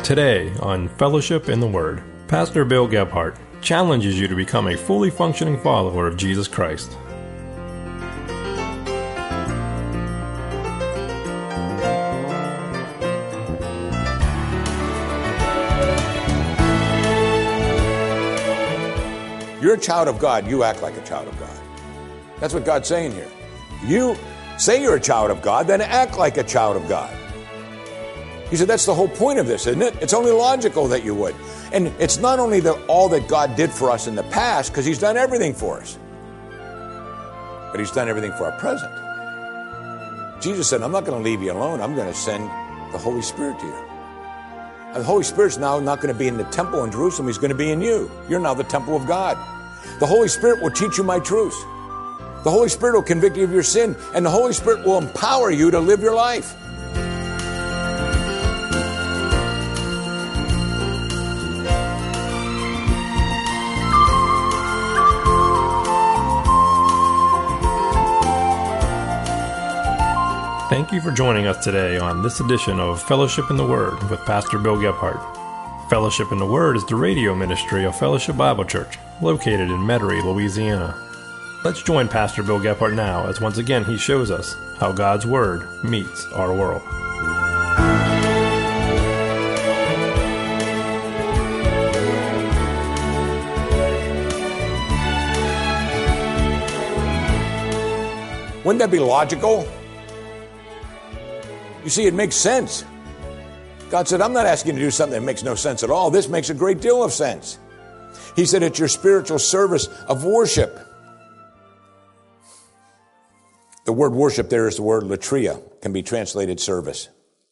Today on Fellowship in the Word, Pastor Bill Gebhardt challenges you to become a fully functioning follower of Jesus Christ. You're a child of God, you act like a child of God. That's what God's saying here. You say you're a child of God, then act like a child of God. He said that's the whole point of this, isn't it? It's only logical that you would. And it's not only all that God did for us in the past, because He's done everything for us, but He's done everything for our present. Jesus said, I'm not going to leave you alone. I'm going to send the Holy Spirit to you. And the Holy Spirit's now not going to be in the temple in Jerusalem. He's going to be in you. You're now the temple of God. The Holy Spirit will teach you my truths. The Holy Spirit will convict you of your sin, and the Holy Spirit will empower you to live your life. Thank you for joining us today on this edition of Fellowship in the Word with Pastor Bill Gebhardt. Fellowship in the Word is the radio ministry of Fellowship Bible Church, located in Metairie, Louisiana. Let's join Pastor Bill Gebhardt now as once again he shows us how God's Word meets our world. Wouldn't that be logical? You see, it makes sense. God said, I'm not asking you to do something that makes no sense at all. This makes a great deal of sense. He said, it's your spiritual service of worship. The word worship there is the word latria, can be translated service.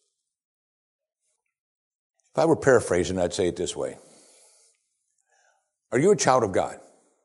If I were paraphrasing, I'd say it this way. Are you a child of God?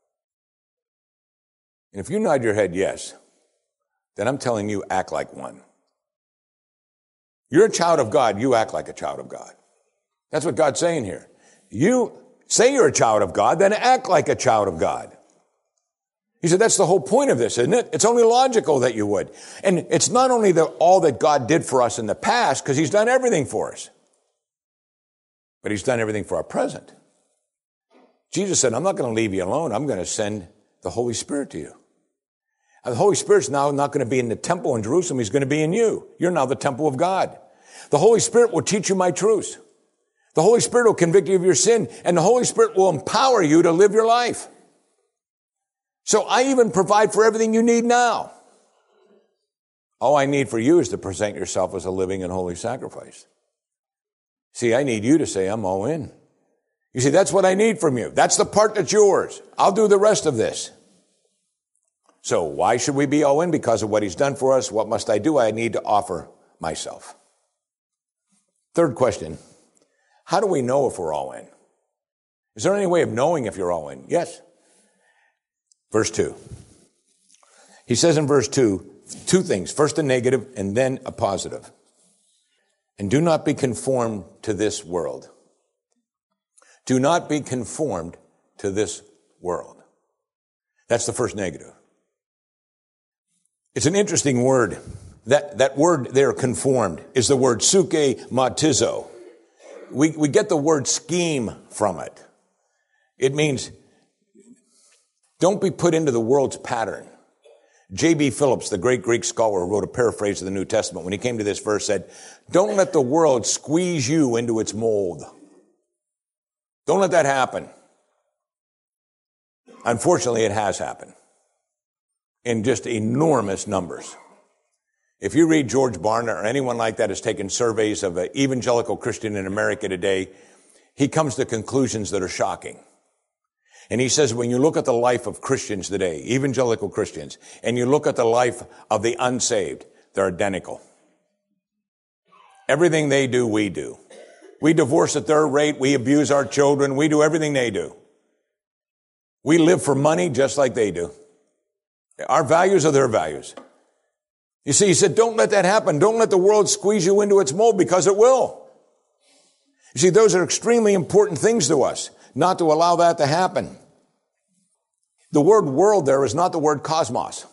And if you nod your head yes, then I'm telling you, act like one. You're a child of God, you act like a child of God. That's what God's saying here. You say you're a child of God, then act like a child of God. He said that's the whole point of this, isn't it? It's only logical that you would. And it's not only all that God did for us in the past, because He's done everything for us, but He's done everything for our present. Jesus said, I'm not going to leave you alone. I'm going to send the Holy Spirit to you. And the Holy Spirit's now not going to be in the temple in Jerusalem. He's going to be in you. You're now the temple of God. The Holy Spirit will teach you my truths. The Holy Spirit will convict you of your sin, and the Holy Spirit will empower you to live your life. So I even provide for everything you need now. All I need for you is to present yourself as a living and holy sacrifice. See, I need you to say, I'm all in. You see, that's what I need from you. That's the part that's yours. I'll do the rest of this. So why should we be all in? Because of what He's done for us. What must I do? I need to offer myself. Third question. How do we know if we're all in? Is there any way of knowing if you're all in? Yes. Verse 2. He says in verse 2, two things. First a negative and then a positive. And do not be conformed to this world. Do not be conformed to this world. That's the first negative. It's an interesting word. That word there, conformed, is the word suke matizo. We get the word scheme from it. It means don't be put into the world's pattern. J.B. Phillips, the great Greek scholar who wrote a paraphrase of the New Testament, when he came to this verse said, don't let the world squeeze you into its mold. Don't let that happen. Unfortunately, it has happened. In just enormous numbers. If you read George Barna or anyone like that has taken surveys of an evangelical Christian in America today, he comes to conclusions that are shocking. And he says when you look at the life of Christians today, evangelical Christians, and you look at the life of the unsaved, they're identical. Everything they do, we do. We divorce at their rate, we abuse our children, we do everything they do. We live for money just like they do. Our values are their values. You see, he said, don't let that happen. Don't let the world squeeze you into its mold, because it will. You see, those are extremely important things to us, not to allow that to happen. The word world there is not the word cosmos,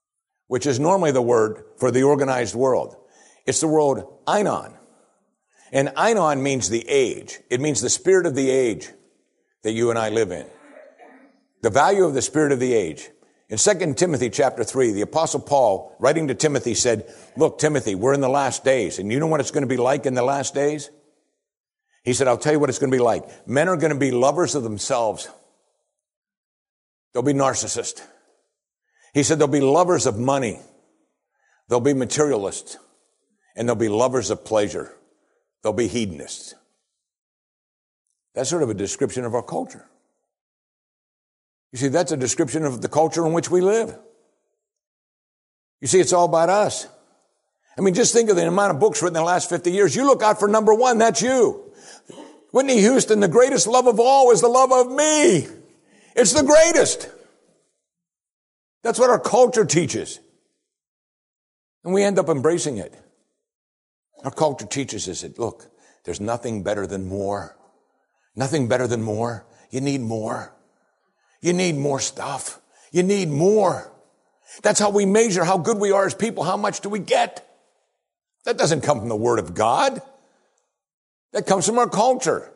which is normally the word for the organized world. It's the word einon. And Einon means the age. It means the spirit of the age that you and I live in. The value of the spirit of the age. In 2 Timothy chapter 3, the Apostle Paul, writing to Timothy, said, look, Timothy, we're in the last days. And you know what it's going to be like in the last days? He said, I'll tell you what it's going to be like. Men are going to be lovers of themselves. They'll be narcissists. He said they'll be lovers of money. They'll be materialists. And they'll be lovers of pleasure. They'll be hedonists. That's sort of a description of our culture. You see, that's a description of the culture in which we live. You see, it's all about us. I mean, just think of the amount of books written in the last 50 years. You look out for number one, that's you. Whitney Houston, the greatest love of all is the love of me. It's the greatest. That's what our culture teaches. And we end up embracing it. Our culture teaches us that, look, there's nothing better than more. Nothing better than more. You need more. You need more stuff. You need more. That's how we measure how good we are as people. How much do we get? That doesn't come from the Word of God. That comes from our culture.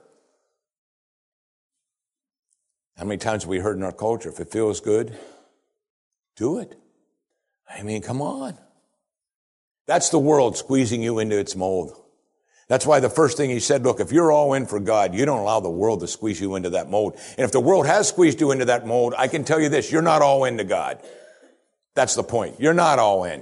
How many times have we heard in our culture, if it feels good, do it. I mean, come on. That's the world squeezing you into its mold. That's why the first thing he said, look, if you're all in for God, you don't allow the world to squeeze you into that mold. And if the world has squeezed you into that mold, I can tell you this, you're not all into God. That's the point. You're not all in.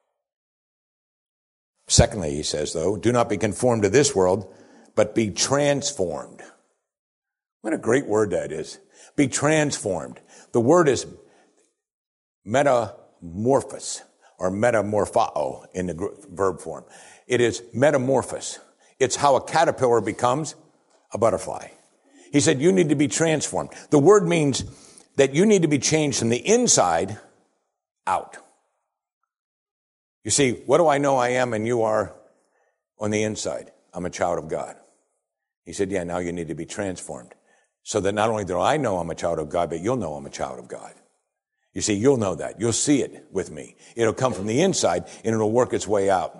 Secondly, he says, though, do not be conformed to this world, but be transformed. What a great word that is. Be transformed. The word is metamorphos or metamorphao in the verb form. It is metamorphos. It's how a caterpillar becomes a butterfly. He said you need to be transformed. The word means that you need to be changed from the inside out. You see, what do I know I am and you are on the inside? I'm a child of God. He said, yeah, now you need to be transformed. So that not only do I know I'm a child of God, but you'll know I'm a child of God. You see, you'll know that. You'll see it with me. It'll come from the inside and it'll work its way out.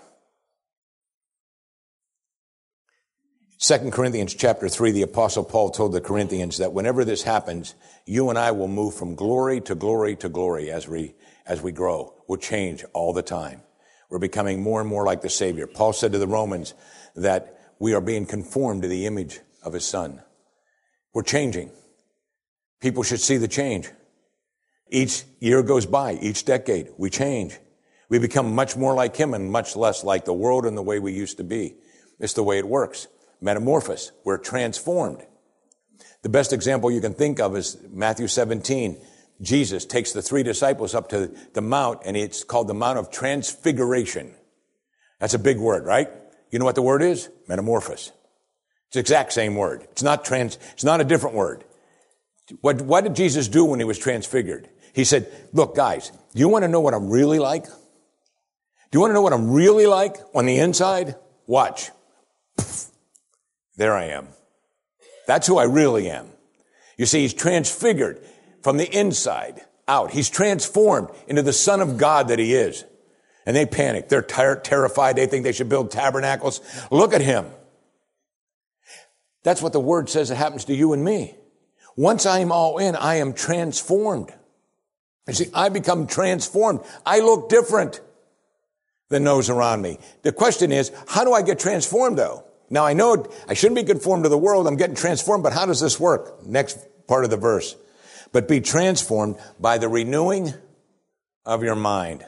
2 Corinthians chapter 3, the Apostle Paul told the Corinthians that whenever this happens, you and I will move from glory to glory to glory as we grow. We'll change all the time. We're becoming more and more like the Savior. Paul said to the Romans that we are being conformed to the image of His Son. We're changing. People should see the change. Each year goes by, each decade, we change. We become much more like Him and much less like the world and the way we used to be. It's the way it works. Metamorphos. We're transformed. The best example you can think of is Matthew 17. Jesus takes the 3 disciples up to the mount, and it's called the Mount of Transfiguration. That's a big word, right? You know what the word is? Metamorphos. It's the exact same word. It's not a different word. What did Jesus do when He was transfigured? He said, look, guys, do you want to know what I'm really like? Do you want to know what I'm really like on the inside? Watch. There I am. That's who I really am. You see, He's transfigured from the inside out. He's transformed into the Son of God that He is. And they panic. They're terrified. They think they should build tabernacles. Look at Him. That's what the Word says it happens to you and me. Once I am all in, I am transformed. You see, I become transformed. I look different than those around me. The question is, how do I get transformed though? Now I know I shouldn't be conformed to the world. I'm getting transformed, but how does this work? Next part of the verse. But be transformed by the renewing of your mind.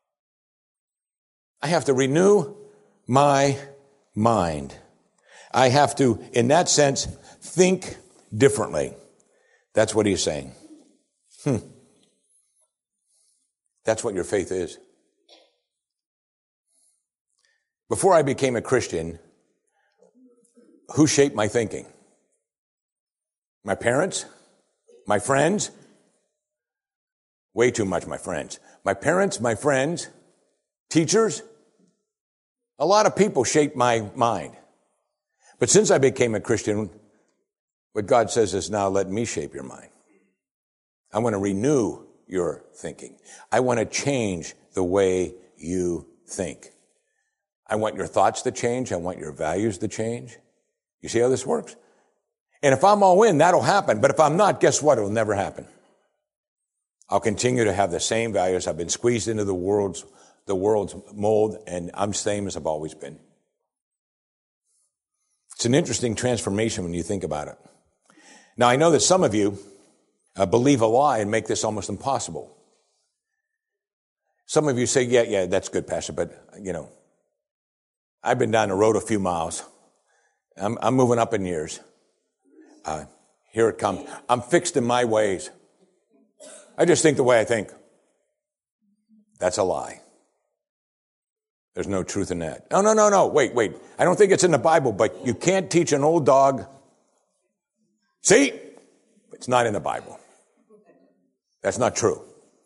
I have to renew my mind. I have to, in that sense, think differently. That's what he's saying. That's what your faith is. Before I became a Christian, who shaped my thinking? My parents? My friends? Way too much my friends. My parents, my friends, teachers. A lot of people shaped my mind. But since I became a Christian, what God says is now let me shape your mind. I want to renew your thinking. I want to change the way you think. I want your thoughts to change. I want your values to change. You see how this works? And if I'm all in, that'll happen. But if I'm not, guess what? It'll never happen. I'll continue to have the same values. I've been squeezed into the world's mold, and I'm the same as I've always been. It's an interesting transformation when you think about it. Now, I know that some of you believe a lie and make this almost impossible. Some of you say, yeah, that's good, Pastor, but, I've been down the road a few miles. I'm moving up in years. Here it comes. I'm fixed in my ways. I just think the way I think. That's a lie. There's no truth in that. No. Wait. I don't think it's in the Bible, but you can't teach an old dog. See? It's not in the Bible. That's not true.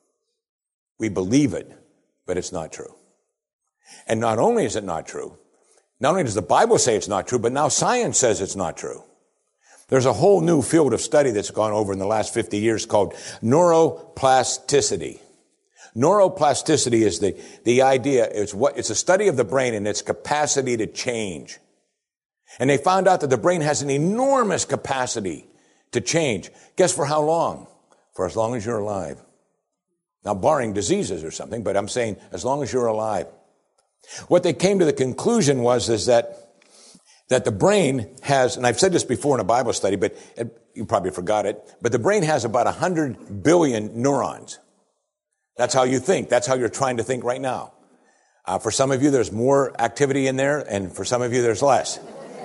We believe it, but it's not true. And not only is it not true, not only does the Bible say it's not true, but now science says it's not true. There's a whole new field of study that's gone over in the last 50 years called neuroplasticity. Neuroplasticity is the idea, it's a study of the brain and its capacity to change. And they found out that the brain has an enormous capacity to change. Guess for how long? For as long as you're alive. Now, barring diseases or something, but I'm saying as long as you're alive. What they came to the conclusion is that the brain has, and I've said this before in a Bible study, but you probably forgot it, but the brain has about 100 billion neurons. That's how you think. That's how you're trying to think right now. For some of you, there's more activity in there, and for some of you, there's less.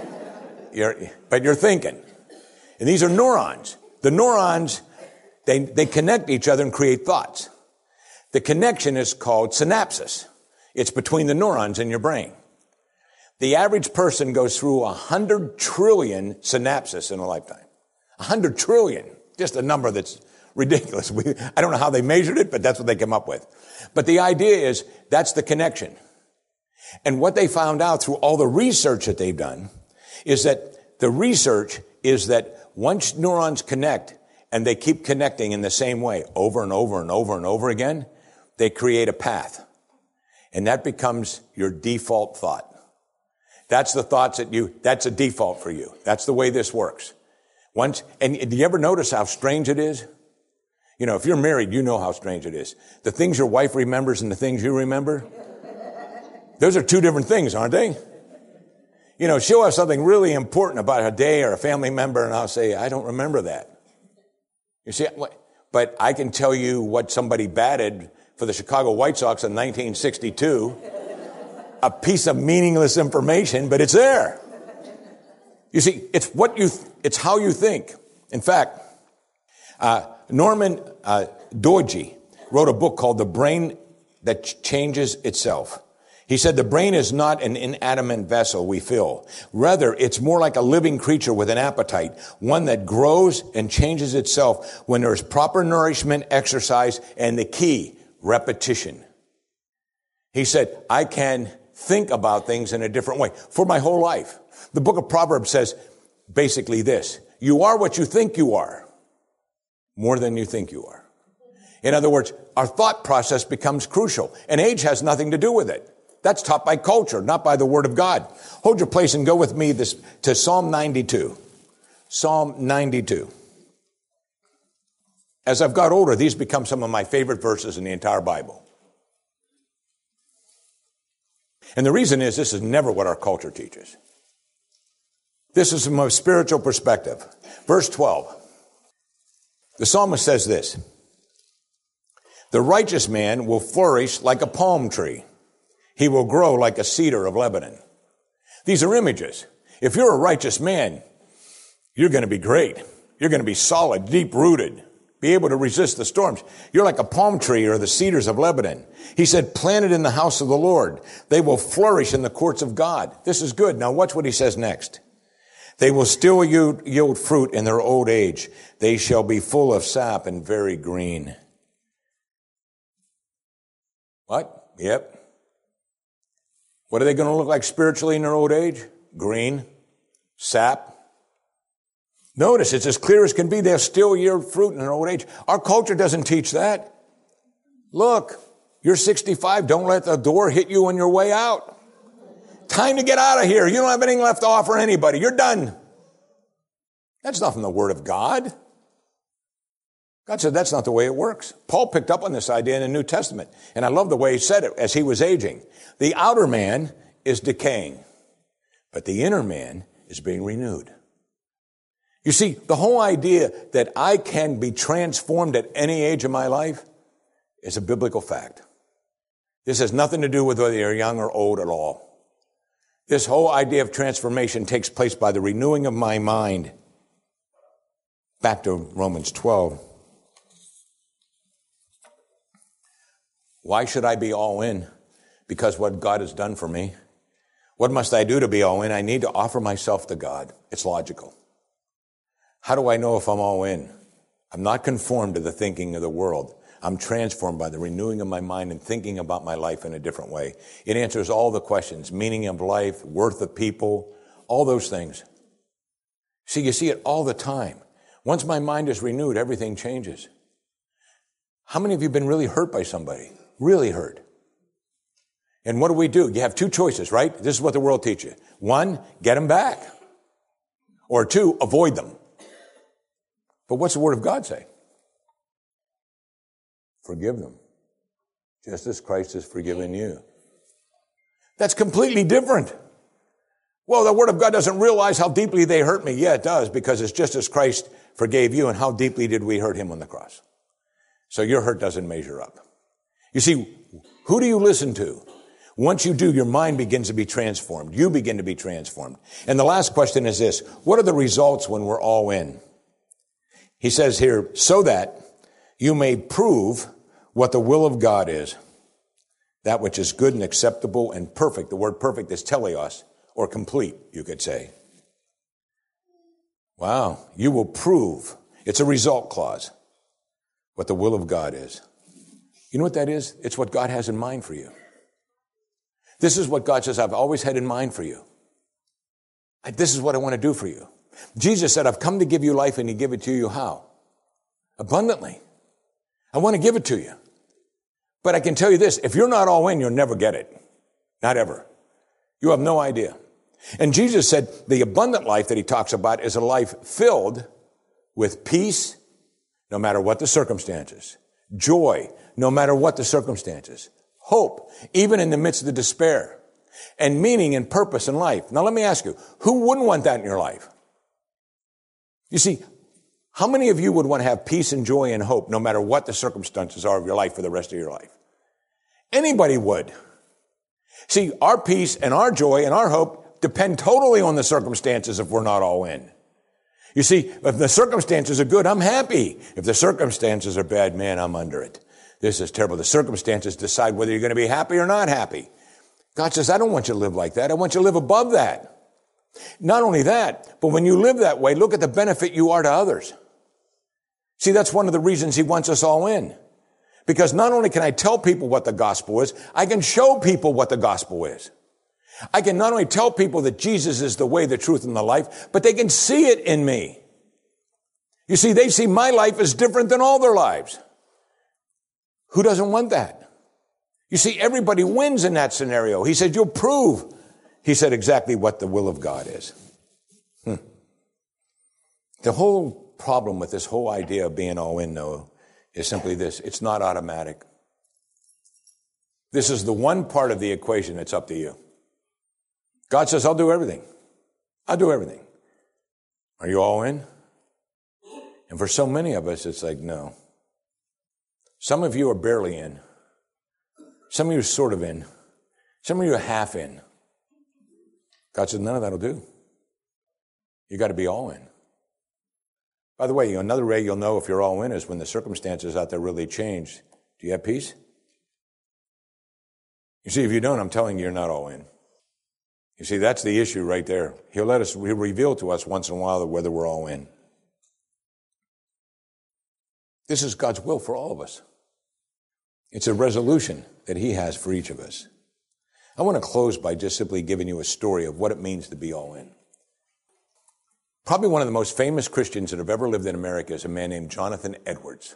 But you're thinking. And these are neurons. The neurons, they connect each other and create thoughts. The connection is called synapses. It's between the neurons in your brain. The average person goes through 100 trillion synapses in a lifetime. 100 trillion. Just a number that's ridiculous. I don't know how they measured it, but that's what they came up with. But the idea is that's the connection. And what they found out through all the research that they've done is that the research is that once neurons connect and they keep connecting in the same way over and over and over and over again, they create a path. And that becomes your default thought. That's the thoughts that's a default for you. That's the way this works. And do you ever notice how strange it is? If you're married, you know how strange it is. The things your wife remembers and the things you remember, those are two different things, aren't they? She'll have something really important about a day or a family member, and I'll say, I don't remember that. You see, but I can tell you what somebody batted for the Chicago White Sox in 1962. A piece of meaningless information, but it's there. You see, it's how you think. In fact, Norman Doidge wrote a book called The Brain That Changes Itself. He said the brain is not an inanimate vessel we fill. Rather, it's more like a living creature with an appetite, one that grows and changes itself when there is proper nourishment, exercise, and the key, repetition. He said, I can think about things in a different way for my whole life. The book of Proverbs says basically this: you are what you think you are, more than you think you are. In other words, our thought process becomes crucial, and age has nothing to do with it. That's taught by culture, not by the Word of God. Hold your place and go with me to Psalm 92. Psalm 92. As I've got older, these become some of my favorite verses in the entire Bible. And the reason is this is never what our culture teaches. This is from a spiritual perspective. Verse 12. The psalmist says this: the righteous man will flourish like a palm tree. He will grow like a cedar of Lebanon. These are images. If you're a righteous man, you're going to be great. You're going to be solid, deep-rooted, be able to resist the storms. You're like a palm tree or the cedars of Lebanon. He said, planted in the house of the Lord. They will flourish in the courts of God. This is good. Now watch what he says next. They will still yield fruit in their old age. They shall be full of sap and very green. What? Yep. What are they going to look like spiritually in their old age? Green, sap. Notice it's as clear as can be. They'll still yield fruit in their old age. Our culture doesn't teach that. Look, you're 65. Don't let the door hit you on your way out. Time to get out of here. You don't have anything left to offer anybody. You're done. That's not from the Word of God. God said that's not the way it works. Paul picked up on this idea in the New Testament, and I love the way he said it as he was aging. The outer man is decaying, but the inner man is being renewed. You see, the whole idea that I can be transformed at any age of my life is a biblical fact. This has nothing to do with whether you're young or old at all. This whole idea of transformation takes place by the renewing of my mind. Back to Romans 12. Why should I be all in? Because what God has done for me. What must I do to be all in? I need to offer myself to God. It's logical. How do I know if I'm all in? I'm not conformed to the thinking of the world. I'm transformed by the renewing of my mind and thinking about my life in a different way. It answers all the questions, meaning of life, worth of people, all those things. See, you see it all the time. Once my mind is renewed, everything changes. How many of you have been really hurt by somebody? Really hurt. And what do? You have two choices, right? This is what the world teaches you. One, get them back. Or two, avoid them. But what's the Word of God say? Forgive them, just as Christ has forgiven you. That's completely different. Well, the Word of God doesn't realize how deeply they hurt me. Yeah, it does, because it's just as Christ forgave you, and how deeply did we hurt him on the cross? So your hurt doesn't measure up. You see, who do you listen to? Once you do, your mind begins to be transformed. You begin to be transformed. And the last question is this: what are the results when we're all in? He says here, so that you may prove what the will of God is, that which is good and acceptable and perfect. The word perfect is teleos, or complete, you could say. Wow, you will prove. It's a result clause, what the will of God is. You know what that is? It's what God has in mind for you. This is what God says, I've always had in mind for you. This is what I want to do for you. Jesus said, I've come to give you life, and he give it to you how? Abundantly. I want to give it to you. But I can tell you this, if you're not all in, you'll never get it. Not ever. You have no idea. And Jesus said the abundant life that he talks about is a life filled with peace, no matter what the circumstances. Joy, no matter what the circumstances. Hope, even in the midst of the despair. And meaning and purpose in life. Now let me ask you, who wouldn't want that in your life? You see, how many of you would want to have peace and joy and hope no matter what the circumstances are of your life for the rest of your life? Anybody would. See, our peace and our joy and our hope depend totally on the circumstances if we're not all in. You see, if the circumstances are good, I'm happy. If the circumstances are bad, man, I'm under it. This is terrible. The circumstances decide whether you're going to be happy or not happy. God says, I don't want you to live like that. I want you to live above that. Not only that, but when you live that way, look at the benefit you are to others. See, that's one of the reasons he wants us all in. Because not only can I tell people what the gospel is, I can show people what the gospel is. I can not only tell people that Jesus is the way, the truth, and the life, but they can see it in me. You see, they see my life as different than all their lives. Who doesn't want that? You see, everybody wins in that scenario. He said, you'll prove, he said, exactly what the will of God is. The whole problem with this whole idea of being all in, though, is simply this. It's not automatic. This is the one part of the equation that's up to you. God says, I'll do everything. I'll do everything. Are you all in? And for so many of us, it's like, no. Some of you are barely in. Some of you are sort of in. Some of you are half in. God says, none of that will do. You got to be all in. By the way, another way you'll know if you're all in is when the circumstances out there really change. Do you have peace? You see, if you don't, I'm telling you, you're not all in. You see, that's the issue right there. He'll reveal to us once in a while whether we're all in. This is God's will for all of us. It's a resolution that he has for each of us. I want to close by just simply giving you a story of what it means to be all in. Probably one of the most famous Christians that have ever lived in America is a man named Jonathan Edwards.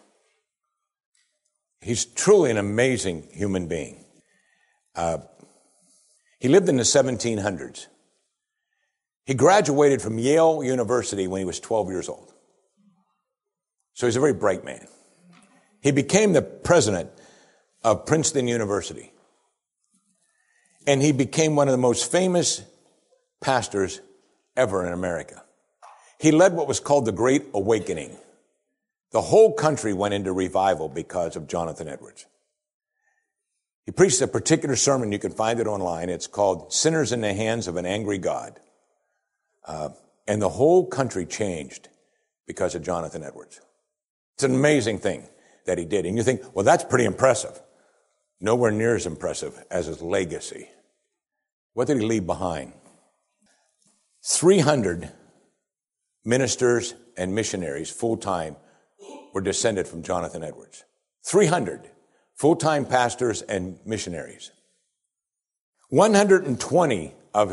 He's truly an amazing human being. He lived in the 1700s. He graduated from Yale University when he was 12 years old. So he's a very bright man. He became the president of Princeton University. And he became one of the most famous pastors ever in America. He led what was called the Great Awakening. The whole country went into revival because of Jonathan Edwards. He preached a particular sermon. You can find it online. It's called Sinners in the Hands of an Angry God. And the whole country changed because of Jonathan Edwards. It's an amazing thing that he did. And you think, well, that's pretty impressive. Nowhere near as impressive as his legacy. What did he leave behind? 300 ministers and missionaries, full-time, were descended from Jonathan Edwards. 300 full-time pastors and missionaries. 120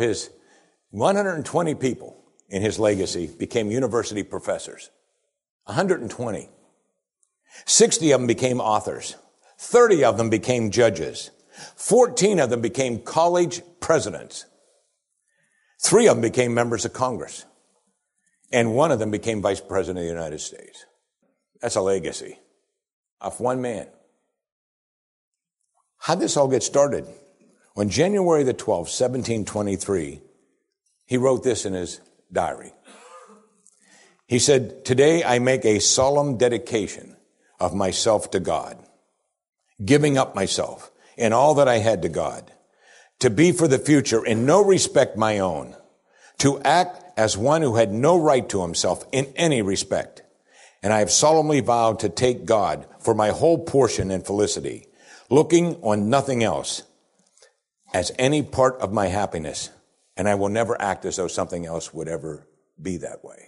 people in his legacy became university professors. 120. 60 of them became authors. 30 of them became judges. 14 of them became college presidents. 3 of them became members of Congress. And 1 of them became vice president of the United States. That's a legacy of one man. How did this all get started? On January the 12th, 1723, he wrote this in his diary. He said, "Today I make a solemn dedication of myself to God, giving up myself and all that I had to God, to be for the future in no respect my own, to act as one who had no right to himself in any respect. And I have solemnly vowed to take God for my whole portion and felicity, looking on nothing else as any part of my happiness, and I will never act as though something else would ever be that way."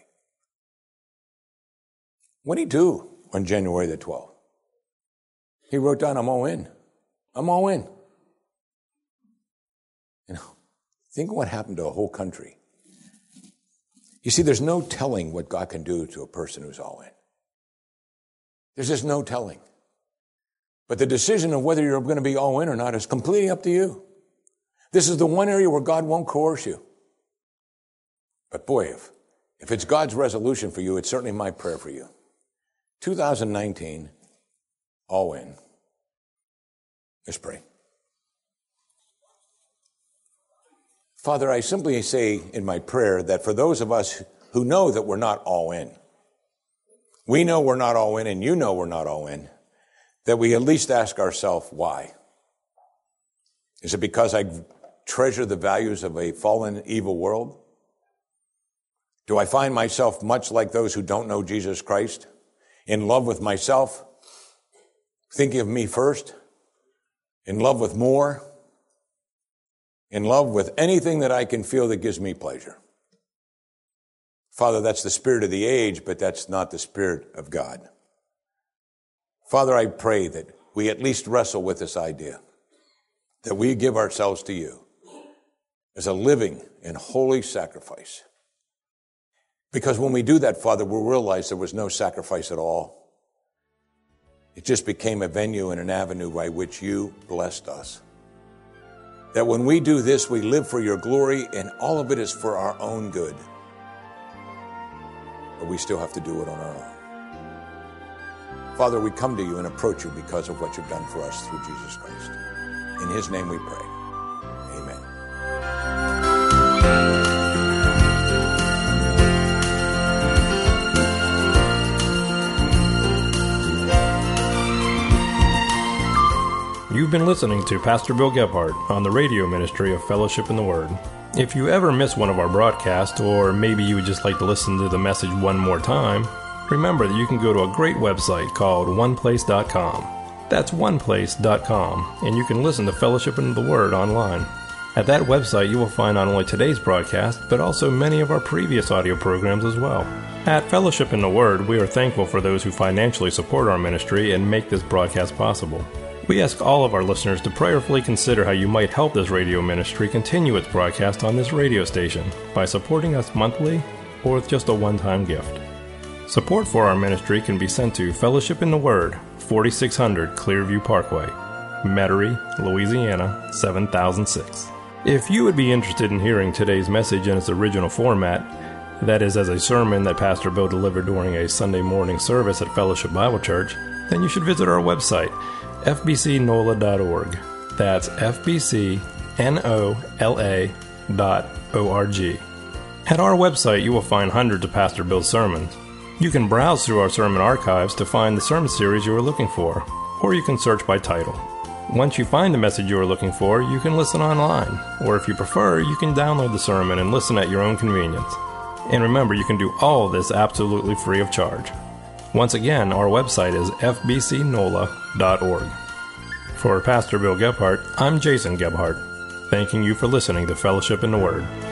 What did he do on January the 12th? He wrote down, "I'm all in. I'm all in." You know, think of what happened to a whole country. You see, there's no telling what God can do to a person who's all in. There's just no telling. But the decision of whether you're going to be all in or not is completely up to you. This is the one area where God won't coerce you. But boy, if it's God's resolution for you, it's certainly my prayer for you. 2019, all in. Let's pray. Father, I simply say in my prayer that for those of us who know that we're not all in, we know we're not all in and you know we're not all in, that we at least ask ourselves why. Is it because I treasure the values of a fallen, evil world? Do I find myself much like those who don't know Jesus Christ, in love with myself, thinking of me first, in love with more, in love with anything that I can feel that gives me pleasure? Father, that's the spirit of the age, but that's not the spirit of God. Father, I pray that we at least wrestle with this idea, that we give ourselves to you as a living and holy sacrifice. Because when we do that, Father, we'll realize there was no sacrifice at all. It just became a venue and an avenue by which you blessed us. That when we do this, we live for your glory, and all of it is for our own good. But we still have to do it on our own. Father, we come to you and approach you because of what you've done for us through Jesus Christ. In his name we pray. Amen. You've been listening to Pastor Bill Gebhardt on the radio ministry of Fellowship in the Word. If you ever miss one of our broadcasts, or maybe you would just like to listen to the message one more time, remember that you can go to a great website called oneplace.com. That's oneplace.com, and you can listen to Fellowship in the Word online. At that website, you will find not only today's broadcast, but also many of our previous audio programs as well. At Fellowship in the Word, we are thankful for those who financially support our ministry and make this broadcast possible. We ask all of our listeners to prayerfully consider how you might help this radio ministry continue its broadcast on this radio station by supporting us monthly or with just a one-time gift. Support for our ministry can be sent to Fellowship in the Word, 4600 Clearview Parkway, Metairie, Louisiana, 7006. If you would be interested in hearing today's message in its original format, that is as a sermon that Pastor Bill delivered during a Sunday morning service at Fellowship Bible Church, then you should visit our website, fbcnola.org. That's fbcnola.org. At our website, you will find hundreds of Pastor Bill's sermons. You can browse through our sermon archives to find the sermon series you are looking for, or you can search by title. Once you find the message you are looking for, you can listen online, or if you prefer, you can download the sermon and listen at your own convenience. And remember, you can do all of this absolutely free of charge. Once again, our website is fbcnola.org. For Pastor Bill Gebhardt, I'm Jason Gebhardt, thanking you for listening to Fellowship in the Word.